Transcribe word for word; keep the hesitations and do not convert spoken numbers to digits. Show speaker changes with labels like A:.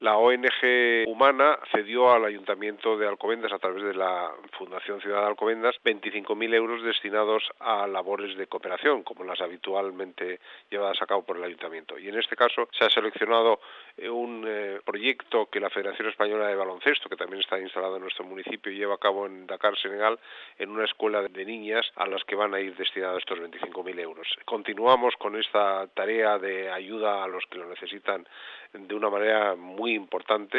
A: La O N G Humana cedió al Ayuntamiento de Alcobendas, a través de la Fundación Ciudad de Alcobendas, veinticinco mil euros destinados a labores de cooperación, como las habitualmente llevadas a cabo por el Ayuntamiento. Y en este caso se ha seleccionado un eh, proyecto que la Federación Española de Baloncesto, que también está instalado en nuestro municipio, lleva a cabo en Dakar, Senegal, en una escuela de niñas a las que van a ir destinados estos veinticinco mil euros. Continuamos con esta tarea de ayuda a los que lo necesitan de una manera muy importante.